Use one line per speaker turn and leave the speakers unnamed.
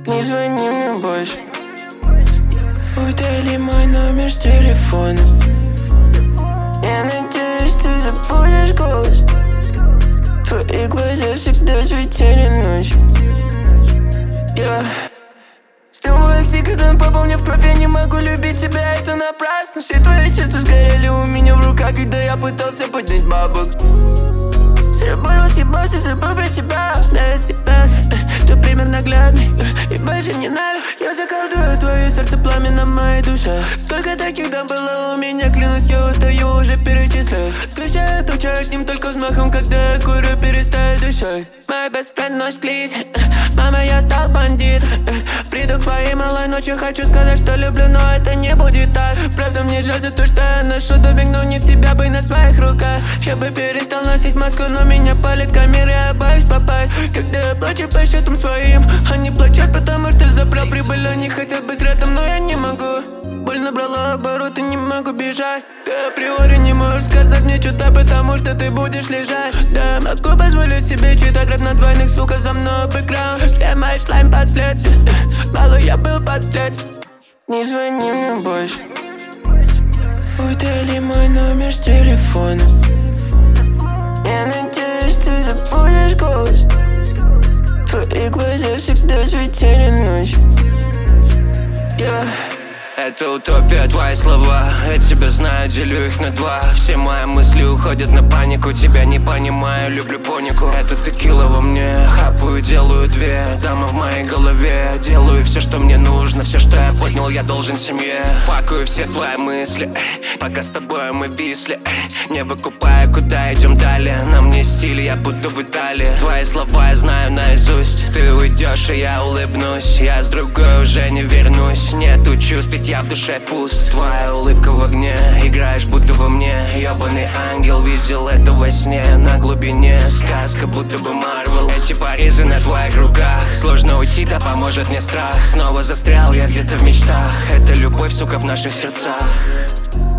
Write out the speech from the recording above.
Не звони мне больше. Удали мой номер с телефона. Я надеюсь, ты забудешь голос. Твои глаза всегда светили ночью. Снова когда попомню в кровь, я не могу любить тебя, это напрасно. Все твои чувства сгорели у меня в руках, когда я пытался поднять бабок. Сработал, съебался, забыл про тебя. Да, я съебался, то пример наглядный. И больше не надо. Я заколдую твое сердце пламенем моей душе. Сколько таких там было у меня, клянусь, я устаю уже перечислять. Скучаю, тучаю к ним только взмахом, когда я курю, перестаю дышать. Мой best friend ночь клич. Мама, я стал бандит. Приду к твоей малой ночью, хочу сказать, что люблю, но это не будет так. Правда, мне жаль за то, что я ношу допинг, но не тебя бы на своих руках. Я бы перестал носить маску, но меня палит камеры, я боюсь попасть. Когда я плачу по счетам своим, они плачут, потому что забрал прибыль. Они хотят быть рядом, но я не могу. Боль набрала обороты, не могу бежать. Ты априори не можешь сказать мне что-то, потому что ты будешь лежать. Да, могу позволить себе читать рэп на двойных, сука, за мной бэкграунд. Все мои шлайм под следствием, мало я был под следствием. Не звони мне больше. Удали мой номер с телефона. Я надеюсь, ты забудешь голос. Твои глаза всегда светили ночью.
Это утопия, твои слова. Я тебя знаю, делю их на два. Все мои мысли уходят на панику. Тебя не понимаю, люблю понику. Это текила во мне, хапаю, делаю две. Дама в моей голове, делаю все, что мне нужно. Все, что я поднял, я должен семье. Факую все твои мысли, пока с тобой мы висли. Не выкупая, куда идем далее. На мне стиль, я будто в Италии. Твои слова я знаю наизусть. Ты уйдешь, и я улыбнусь. Я с другой уже не вернусь. Нету чувств, ведь я в душе пуст. Твоя улыбка в огне, играешь будто во мне. Ёбаный ангел, видел это во сне. На глубине сказка, будто бы Марвел. Эти порезы на твоих руках. Сложно уйти, да поможет мне страх. Снова застрял я где-то в мечтах. Это любовь, сука, в наших сердцах.